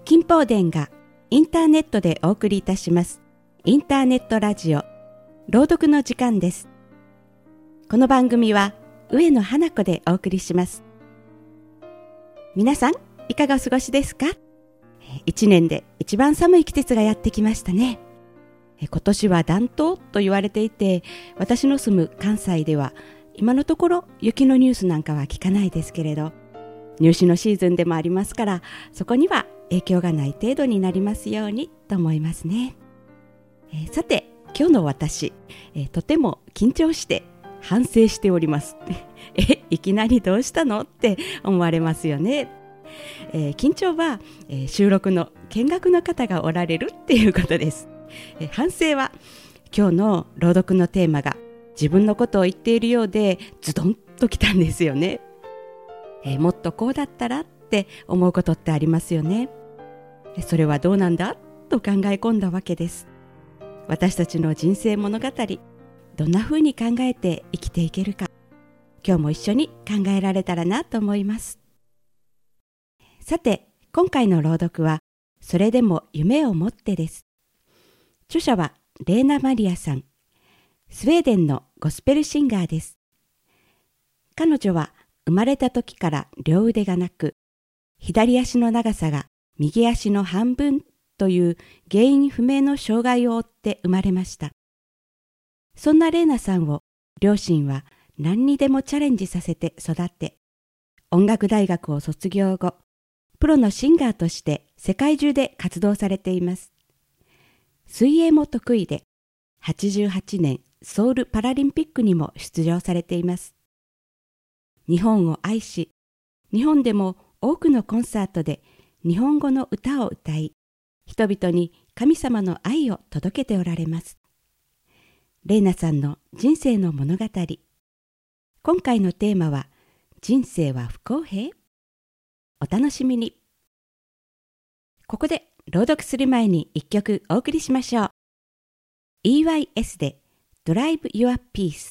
金宝殿がインターネットでお送りいたしますインターネットラジオ朗読の時間です。この番組は上野花子でお送りします。皆さんいかがお過ごしですか？一年で一番寒い季節がやってきましたね。今年は暖冬と言われていて、私の住む関西では今のところ雪のニュースなんかは聞かないですけれど、入試のシーズンでもありますから、そこには影響がない程度になりますようにと思いますね。さて今日の私、とても緊張して反省しておりますいきなりどうしたのって思われますよね。緊張は、収録の見学の方がおられるっていうことです。反省は今日の朗読のテーマが自分のことを言っているようでズドンときたんですよね。もっとこうだったらって思うことってありますよね。それはどうなんだと考え込んだわけです。私たちの人生物語、どんな風に考えて生きていけるか、今日も一緒に考えられたらなと思います。さて今回の朗読はそれでも夢を持ってです。著者はレーナ・マリアさん、スウェーデンのゴスペルシンガーです。彼女は生まれた時から両腕がなく、左足の長さが右足の半分という原因不明の障害を負って生まれました。そんなレーナさんを両親は何にでもチャレンジさせて育て、音楽大学を卒業後、プロのシンガーとして世界中で活動されています。水泳も得意で、88年ソウルパラリンピックにも出場されています。日本を愛し、日本でも多くのコンサートで日本語の歌を歌い、人々に神様の愛を届けておられます。レーナさんの人生の物語。今回のテーマは、人生は不公平？お楽しみに。ここで朗読する前に一曲お送りしましょう。EYS で Drive Your Peace。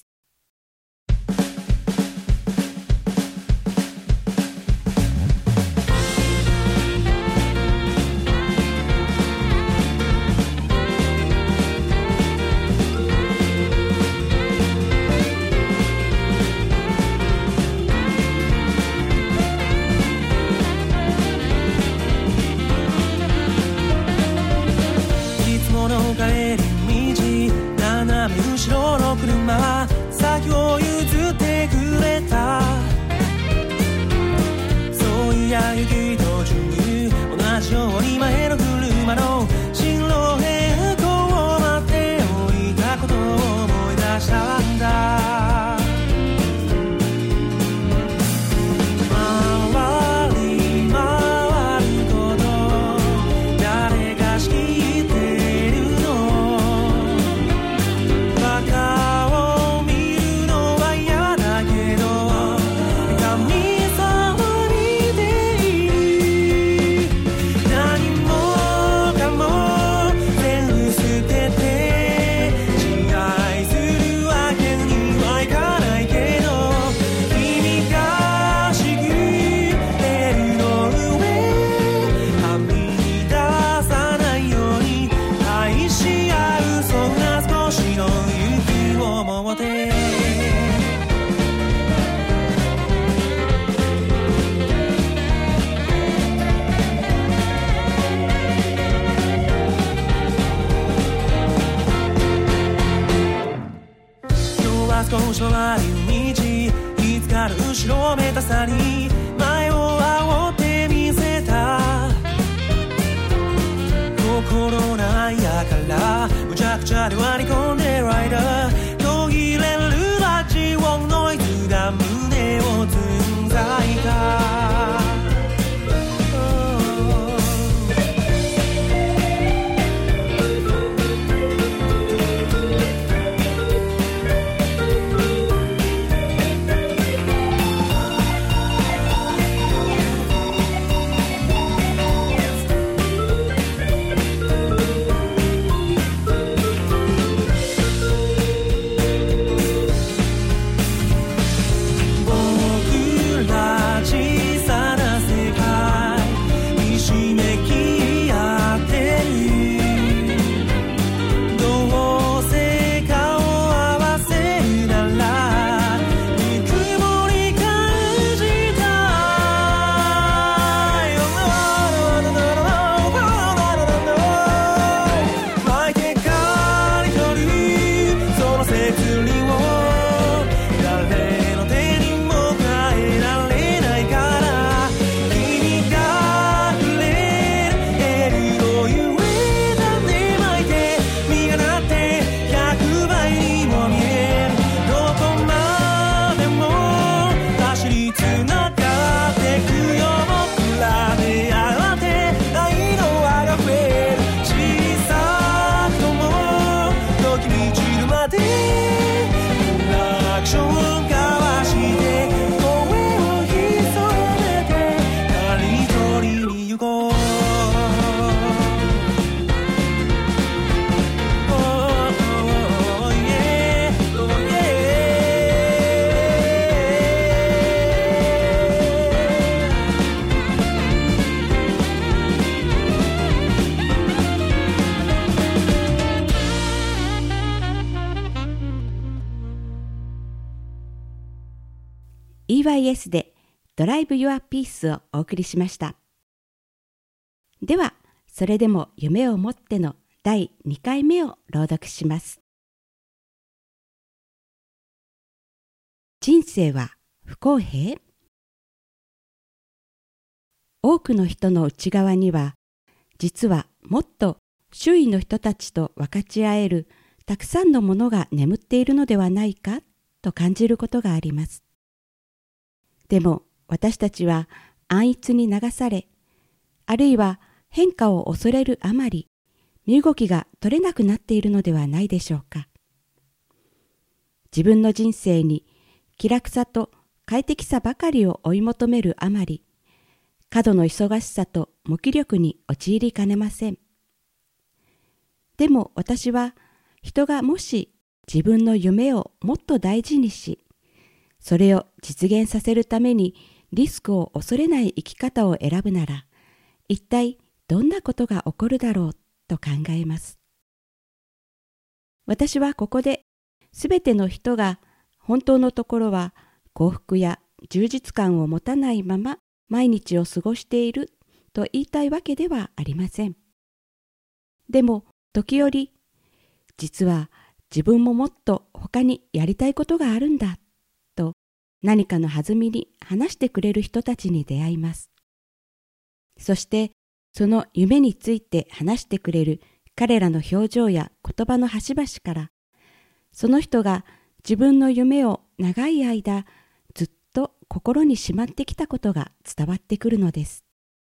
帰り道、斜め後ろの車 DYS でドライブ・ユア・ピースをお送りしました。では、それでも夢を持っての第2回目を朗読します。人生は不公平？多くの人の内側には、実はもっと周囲の人たちと分かち合えるたくさんのものが眠っているのではないかと感じることがあります。でも私たちは安逸に流され、あるいは変化を恐れるあまり、身動きが取れなくなっているのではないでしょうか。自分の人生に気楽さと快適さばかりを追い求めるあまり、過度の忙しさと無気力に陥りかねません。でも私は人がもし自分の夢をもっと大事にし、それを実現させるためにリスクを恐れない生き方を選ぶなら、一体どんなことが起こるだろうと考えます。私はここですべての人が本当のところは幸福や充実感を持たないまま毎日を過ごしていると言いたいわけではありません。でも時折、実は自分ももっと他にやりたいことがあるんだと何かの弾みに話してくれる人たちに出会います。そしてその夢について話してくれる彼らの表情や言葉の端々から、その人が自分の夢を長い間ずっと心にしまってきたことが伝わってくるのです。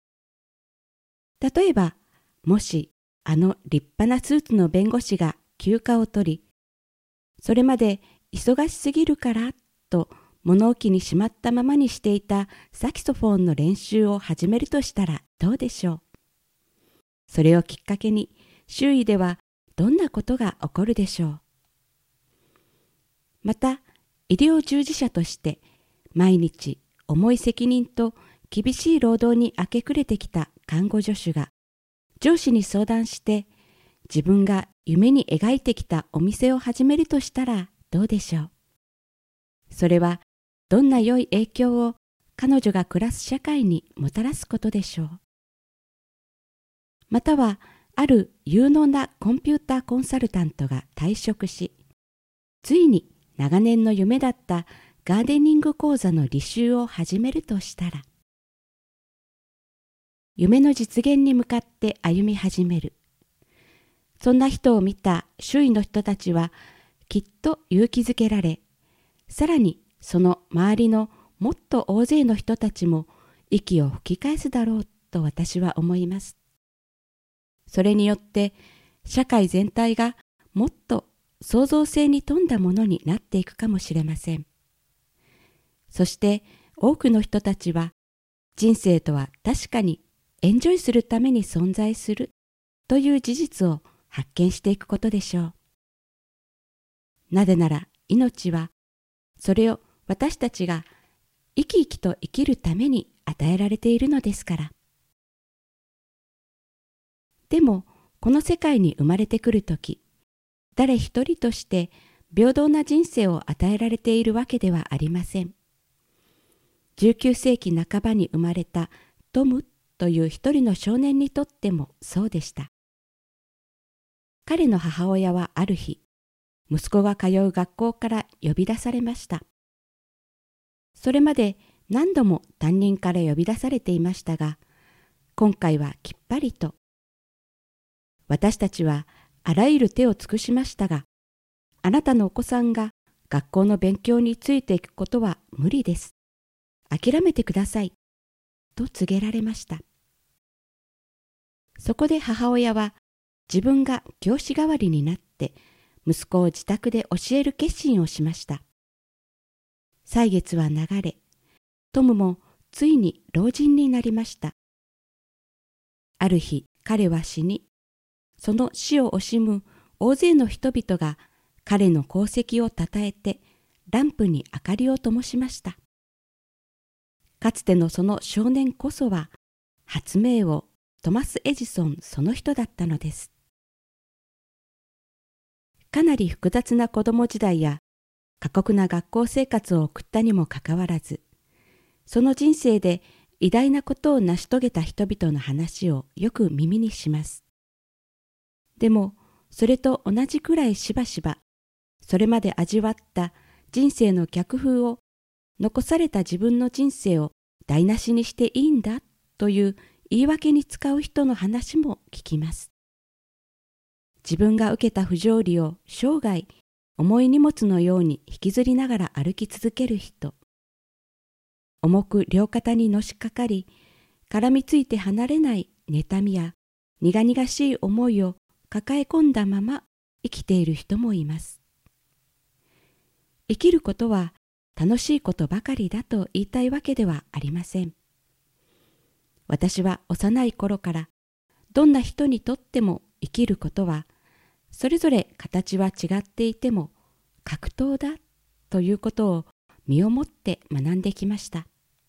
例えば、もしあの立派なスーツの弁護士が休暇を取り、それまで忙しすぎるからと物置にしまったままにしていたサキソフォンの練習を始めるとしたらどうでしょう。それをきっかけに周囲ではどんなことが起こるでしょう。また、医療従事者として毎日重い責任と厳しい労働に明け暮れてきた看護助手が上司に相談して自分が夢に描いてきたお店を始めるとしたらどうでしょう。それはどんな良い影響を彼女が暮らす社会にもたらすことでしょう。またはある有能なコンピューターコンサルタントが退職し、ついに長年の夢だったガーデニング講座の履修を始めるとしたら、夢の実現に向かって歩み始める。そんな人を見た周囲の人たちはきっと勇気づけられ、さらにその周りのもっと大勢の人たちも息を吹き返すだろうと私は思います。それによって社会全体がもっと創造性に富んだものになっていくかもしれません。そして多くの人たちは人生とは確かにエンジョイするために存在するという事実を発見していくことでしょう。なぜなら命はそれを私たちが生き生きと生きるために与えられているのですから。でもこの世界に生まれてくるとき、誰一人として平等な人生を与えられているわけではありません。19世紀半ばに生まれたトムという一人の少年にとってもそうでした。彼の母親はある日、息子が通う学校から呼び出されました。それまで何度も担任から呼び出されていましたが、今回はきっぱりと、私たちはあらゆる手を尽くしましたが、あなたのお子さんが学校の勉強についていくことは無理です。諦めてください。と告げられました。そこで母親は自分が教師代わりになって息子を自宅で教える決心をしました。歳月は流れ、トムもついに老人になりました。ある日彼は死に、その死を惜しむ大勢の人々が彼の功績をたたえてランプに明かりを灯しました。かつてのその少年こそは発明王トマス・エジソンその人だったのです。かなり複雑な子供時代や過酷な学校生活を送ったにもかかわらず、 その人生で偉大なことを成し遂げた人々の話をよく耳にします。でも、それと同じくらいしばしば、それまで味わった人生の逆風を、残された自分の人生を台無しにしていいんだという言い訳に使う人の話も聞きます。自分が受けた不条理を生涯重い荷物のように引きずりながら歩き続ける人。重く両肩にのしかかり、絡みついて離れない妬みや苦々しい思いを抱え込んだまま生きている人もいます。生きることは楽しいことばかりだと言いたいわけではありません。私は幼い頃からどんな人にとっても生きることはそれぞれ形は違っていても格闘だということを身をもって学んできました。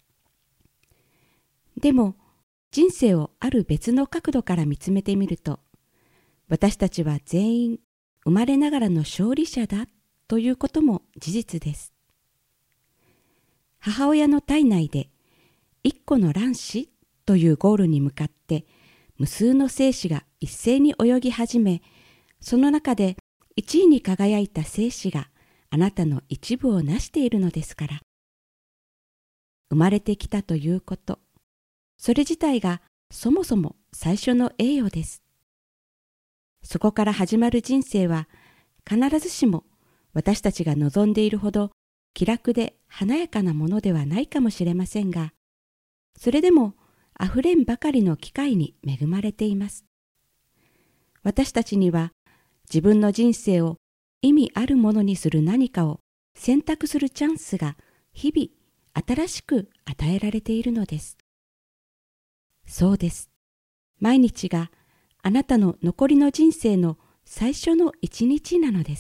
でも人生をある別の角度から見つめてみると、私たちは全員生まれながらの勝利者だということも事実です。母親の体内で一個の卵子というゴールに向かって無数の精子が一斉に泳ぎ始め、その中で1位に輝いた精子があなたの一部を成しているのですから。生まれてきたということ、それ自体がそもそも最初の栄誉です。そこから始まる人生は必ずしも私たちが望んでいるほど気楽で華やかなものではないかもしれませんが、それでもあふれんばかりの機会に恵まれています。私たちには自分の人生を意味あるものにする何かを選択するチャンスが日々新しく与えられているのです。そうです。毎日があなたの残りの人生の最初の一日なのです。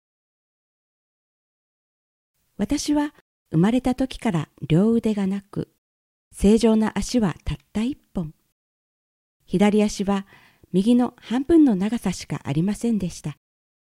私は生まれた時から両腕がなく、正常な足はたった一本。左足は右の半分の長さしかありませんでした。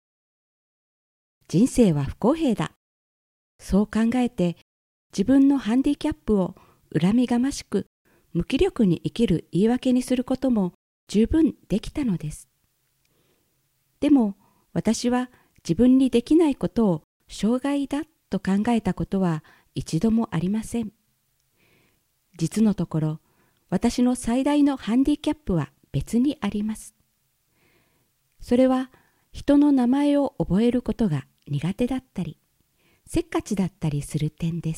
人生は不公平だ。そう考えて自分のハンディキャップを恨みがましく無気力に生きる言い訳にすることも十分できたのです。でも私は自分にできないことを障害だと考えたことは一度もありません。実のところ、私の最大のハンディキャップは別にあります。それは人の名前を覚えることが苦手だったり、せっかちだったりする点です。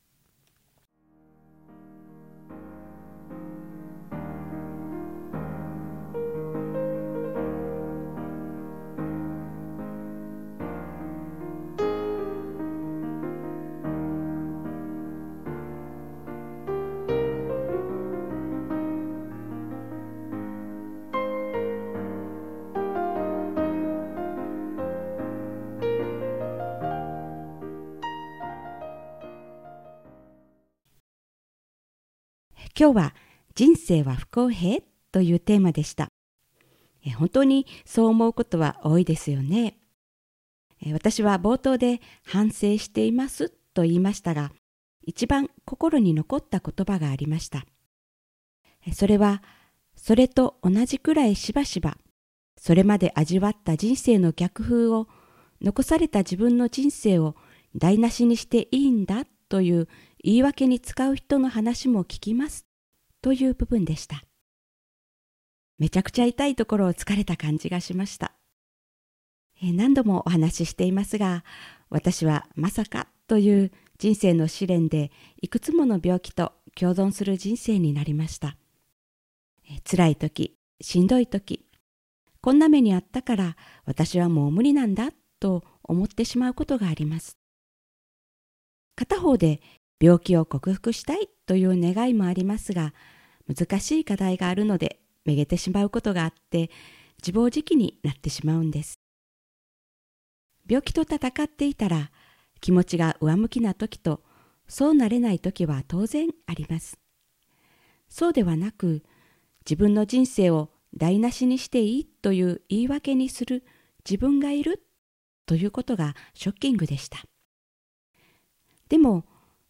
今日は人生は不公平というテーマでした。本当にそう思うことは多いですよね。私は冒頭で反省していますと言いましたが、一番心に残った言葉がありました。それは、それと同じくらいしばしば、それまで味わった人生の逆風を、残された自分の人生を台無しにしていいんだという言い訳に使う人の話も聞きますという部分でした。めちゃくちゃ痛いところを突かれた感じがしました。何度もお話ししていますが、私はまさかという人生の試練でいくつもの病気と共存する人生になりました。辛い時、しんどい時、こんな目にあったから私はもう無理なんだと思ってしまうことがあります。片方で病気を克服したいという願いもありますが、難しい課題があるのでめげてしまうことがあって自暴自棄になってしまうんです。病気と闘っていたら気持ちが上向きな時とそうなれない時は当然あります。そうではなく、自分の人生を台無しにしていいという言い訳にする自分がいるということがショッキングでした。でも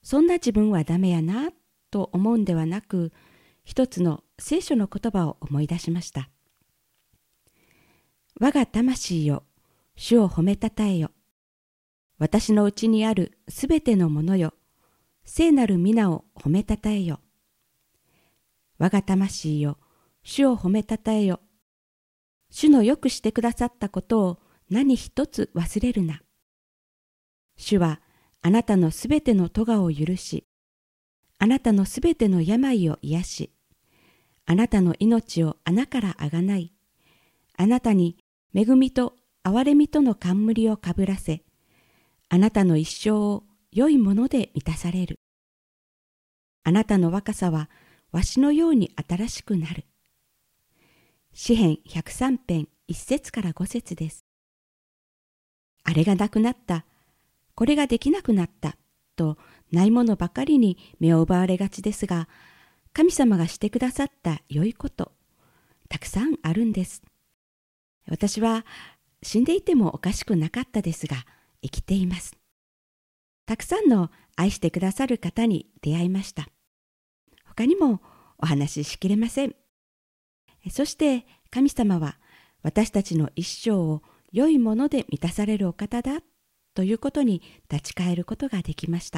そんな自分はダメやなと思うんではなく、一つの聖書の言葉を思い出しました。我が魂よ、主を褒めたたえよ。私のうちにあるすべてのものよ、聖なる皆を褒めたたえよ。我が魂よ、主を褒めたたえよ。主のよくしてくださったことを何一つ忘れるな。主はあなたのすべての咎を許し、あなたのすべての病を癒し、あなたの命を穴からあがない、あなたに恵みと憐れみとの冠をかぶらせ、あなたの一生を良いもので満たされる。あなたの若さはわしのように新しくなる。詩編103編1節から5節です。あれがなくなった、これができなくなったとないものばかりに目を奪われがちですが、神様がしてくださった良いこと、たくさんあるんです。私は死んでいてもおかしくなかったですが、生きています。たくさんの愛してくださる方に出会いました。他にもお話ししきれません。そして神様は私たちの一生を良いもので満たされるお方だということに立ち返ることができました。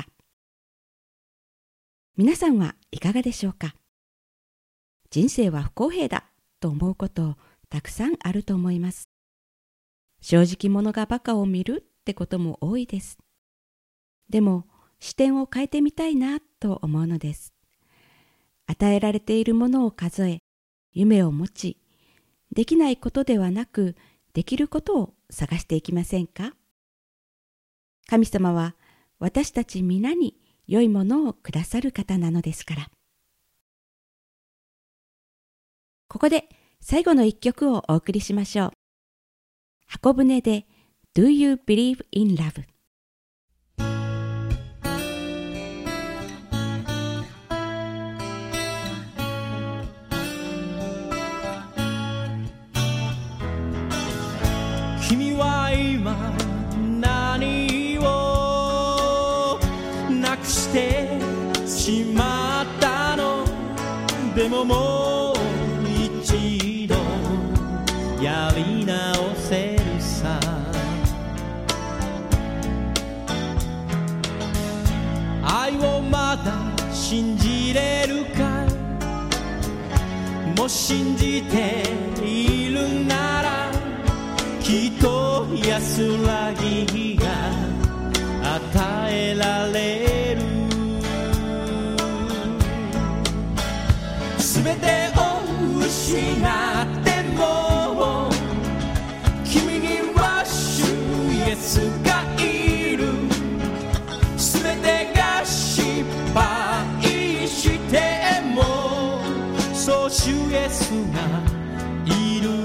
皆さんはいかがでしょうか。人生は不公平だと思うことたくさんあると思います。正直者が馬鹿を見るってことも多いです。でも視点を変えてみたいなと思うのです。与えられているものを数え、夢を持ち、できないことではなく、できることを探していきませんか。神様は私たち皆に良いものをくださる方なのですから。ここで最後の一曲をお送りしましょう。箱舟で Do You Believe in Love？ 君は今何をなくしてしまったの？でももう一度やり直せるさ。愛をまだ信じれるかい？もし信じているならきっと安らぎが与えられる。すべてを失っても君には主イエスがいる。すべてが失敗してもそう主イエスがいる。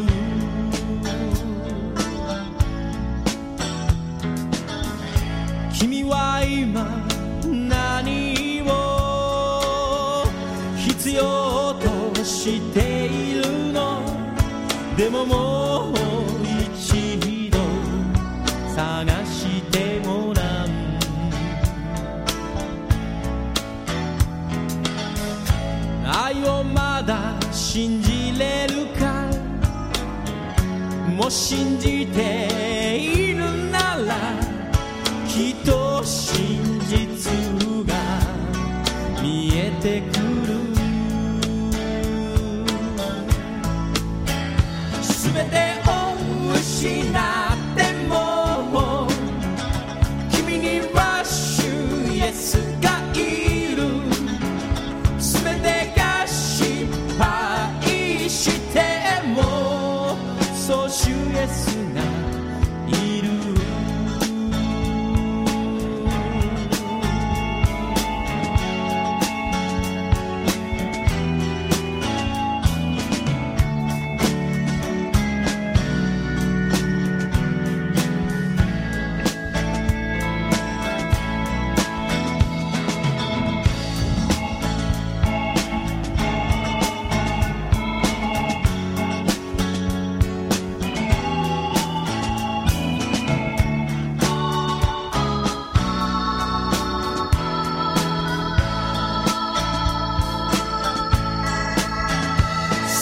君は今何を必要としているの？でももう一度探してごらん。愛をまだ信じれるかい？もし信じているならきっと真実が見えてくる。すべてを失っても君には主イエスがいる。すべてが失敗してもそう主イエスがいる。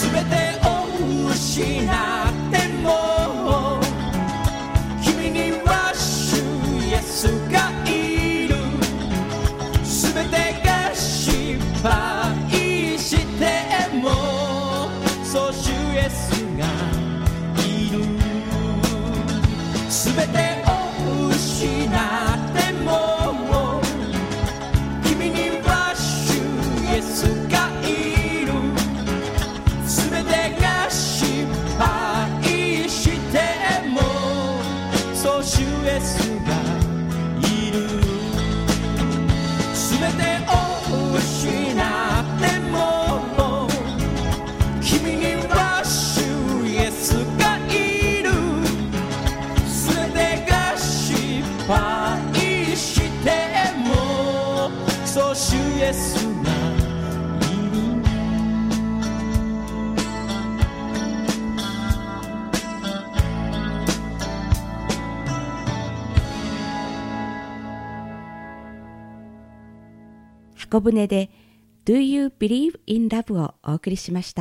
全てを失っても君には主イエスがいる。全てが失敗してもそう主イエスがいる。全てを失っても君には主イエスがいる。全てが失敗してもそう主イエスがいる。全てを失っても君には主イエスがいる。全てが失敗してもそう主イエスがいる。 箱舟で Do You Believe in Love をお送りしました。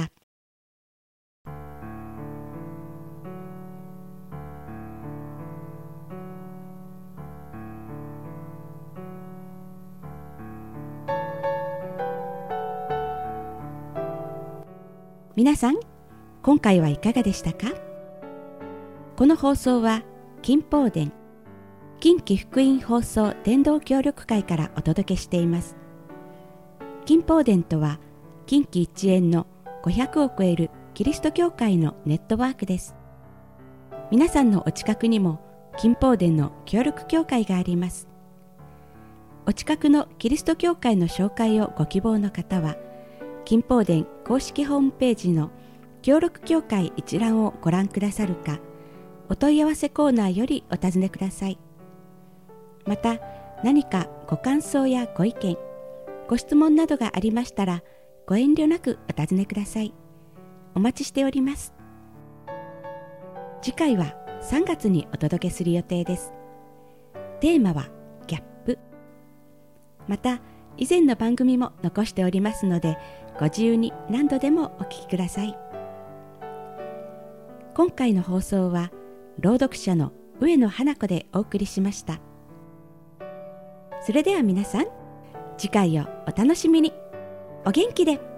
皆さん、今回はいかがでしたか？この放送は金宝殿近畿福音放送伝道協力会からお届けしています。金宝殿とは近畿一円の500を超えるキリスト教会のネットワークです。皆さんのお近くにも金宝殿の協力教会があります。お近くのキリスト教会の紹介をご希望の方は金宝殿公式ホームページの協力教会一覧をご覧くださるか、お問い合わせコーナーよりお尋ねください。また何かご感想やご意見、ご質問などがありましたらご遠慮なくお尋ねください。お待ちしております。次回は3月にお届けする予定です。テーマはギャップ。また以前の番組も残しておりますので、ご自由に何度でもお聞きください。今回の放送は朗読者の上野花子でお送りしました。それでは皆さん、次回をお楽しみに。お元気で。